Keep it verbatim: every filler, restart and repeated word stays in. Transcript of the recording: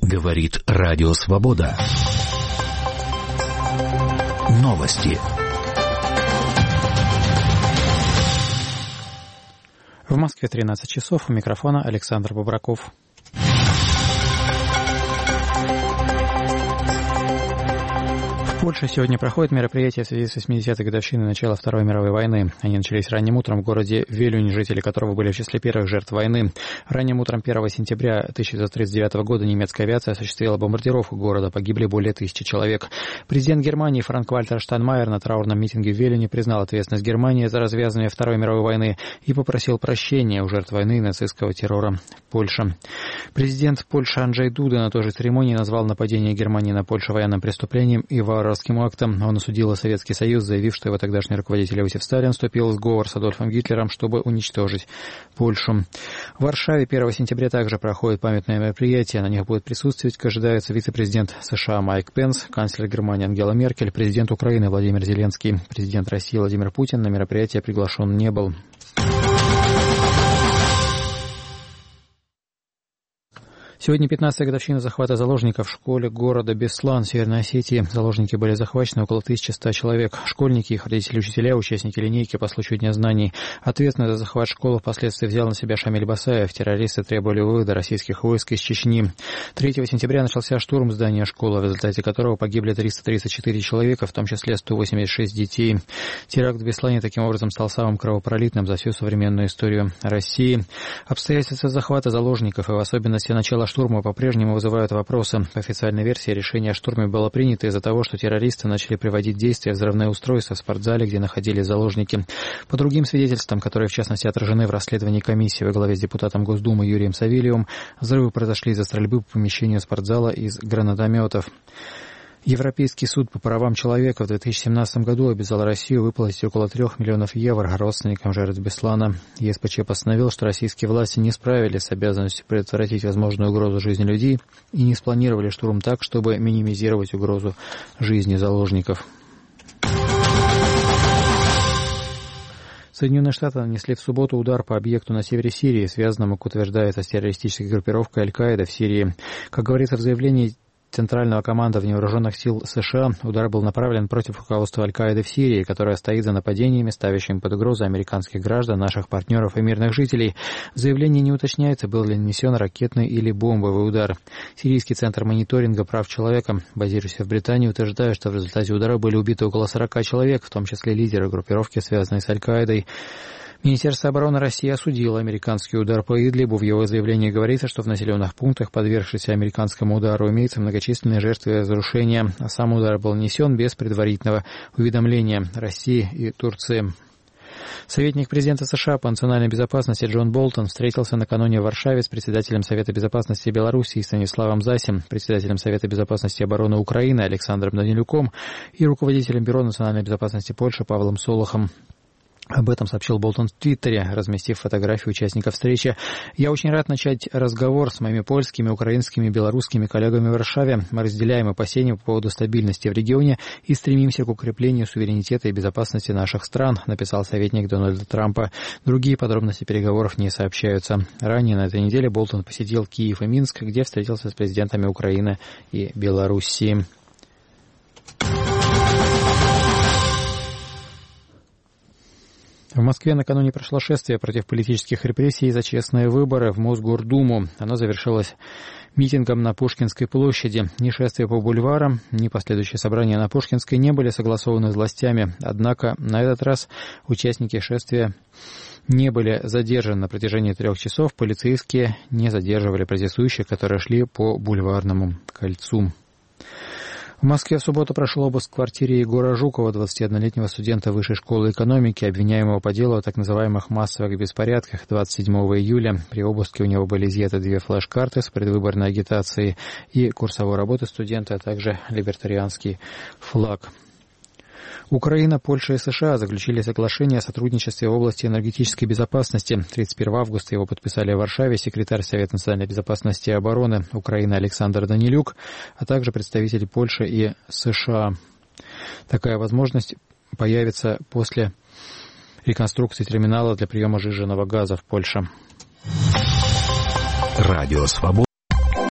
Говорит Радио Свобода. Новости. В Москве тринадцать часов. У микрофона Александр Бобраков. В Польше сегодня проходит мероприятие в связи с восьмидесятой годовщиной начала Второй мировой войны. Они начались ранним утром в городе Вилюнь, жители которого были в числе первых жертв войны. Ранним утром первого сентября тысяча девятьсот тридцать девятого года немецкая авиация осуществила бомбардировку города. Погибли более тысячи человек. Президент Германии Франк-Вальтер Штайнмайер на траурном митинге в Вилюне признал ответственность Германии за развязывание Второй мировой войны и попросил прощения у жертв войны и нацистского террора в Польше. Президент Польши Анджей Дуда на той же церемонии назвал нападение Германии на Польшу военным преступлением и варварским актом. Он осудил Советский Союз, заявив, что его тогдашний руководитель Иосиф Сталин вступил в сговор с Адольфом Гитлером, чтобы уничтожить Польшу. В Варшаве первого сентября также проходит памятное мероприятие. На них будет присутствовать, как ожидается, вице-президент США Майк Пенс, канцлер Германии Ангела Меркель, президент Украины Владимир Зеленский, президент России Владимир Путин. На мероприятие приглашен не был. Сегодня пятнадцатая годовщина захвата заложников в школе города Беслан, Северной Осетии. Заложники были захвачены около тысячи ста человек. Школьники, их родители, учителя, участники линейки по случаю Дня знаний. Ответственность за захват школы впоследствии взял на себя Шамиль Басаев. Террористы требовали вывода российских войск из Чечни. третьего сентября начался штурм здания школы, в результате которого погибли триста тридцать четыре человека, в том числе сто восемьдесят шесть детей. Теракт в Беслане таким образом стал самым кровопролитным за всю современную историю России. Обстоятельства захвата заложников и в особенности начала штурма по-прежнему вызывают вопросы. По официальной версии, решение о штурме было принято из-за того, что террористы начали приводить в действие взрывные устройства в спортзале, где находились заложники. По другим свидетельствам, которые в частности отражены в расследовании комиссии во главе с депутатом Госдумы Юрием Савельевым, взрывы произошли из-за стрельбы по помещению спортзала из гранатометов. Европейский суд по правам человека в две тысячи семнадцатом году обязал Россию выплатить около трех миллионов евро родственникам жертв Беслана. ЕСПЧ постановил, что российские власти не справились с обязанностью предотвратить возможную угрозу жизни людей и не спланировали штурм так, чтобы минимизировать угрозу жизни заложников. Соединенные Штаты нанесли в субботу удар по объекту на севере Сирии, связанному, как утверждается, с террористической группировкой Аль-Каида в Сирии. Как говорится в заявлении Центрального командования вооруженных сил США, удар был направлен против руководства Аль-Каиды в Сирии, которое стоит за нападениями, ставящими под угрозу американских граждан, наших партнеров и мирных жителей. В заявлении не уточняется, был ли нанесен ракетный или бомбовый удар. Сирийский центр мониторинга прав человека, базирующийся в Британии, утверждает, что в результате удара были убиты около сорока человек, в том числе лидеры группировки, связанной с Аль-Каидой. Министерство обороны России осудило американский удар по Идлибу. В его заявлении говорится, что в населенных пунктах, подвергшихся американскому удару, имеются многочисленные жертвы и разрушения, а сам удар был нанесен без предварительного уведомления России и Турции. Советник президента США по национальной безопасности Джон Болтон встретился накануне в Варшаве с председателем Совета безопасности Белоруссии Станиславом Засем, председателем Совета безопасности и обороны Украины Александром Данилюком и руководителем Бюро национальной безопасности Польши Павлом Солохом. Об этом сообщил Болтон в Твиттере, разместив фотографию участников встречи. «Я очень рад начать разговор с моими польскими, украинскими и белорусскими коллегами в Варшаве. Мы разделяем опасения по поводу стабильности в регионе и стремимся к укреплению суверенитета и безопасности наших стран», написал советник Дональда Трампа. Другие подробности переговоров не сообщаются. Ранее на этой неделе Болтон посетил Киев и Минск, где встретился с президентами Украины и Белоруссии. В Москве накануне прошло шествие против политических репрессий за честные выборы в Мосгордуму. Оно завершилось митингом на Пушкинской площади. Ни шествие по бульварам, ни последующие собрания на Пушкинской не были согласованы с властями. Однако на этот раз участники шествия не были задержаны. На протяжении трех часов полицейские не задерживали протестующих, которые шли по Бульварному кольцу. В Москве в субботу прошел обыск в квартире Егора Жукова, двадцатиоднолетнего студента Высшей школы экономики, обвиняемого по делу о так называемых массовых беспорядках двадцать седьмого июля. При обыске у него были изъяты две флеш-карты с предвыборной агитацией и курсовой работы студента, а также либертарианский флаг. Украина, Польша и США заключили соглашение о сотрудничестве в области энергетической безопасности. тридцать первого августа его подписали в Варшаве секретарь Совета национальной безопасности и обороны Украины Александр Данилюк, а также представители Польши и США. Такая возможность появится после реконструкции терминала для приема сжиженного газа в Польше. Радио Свобода.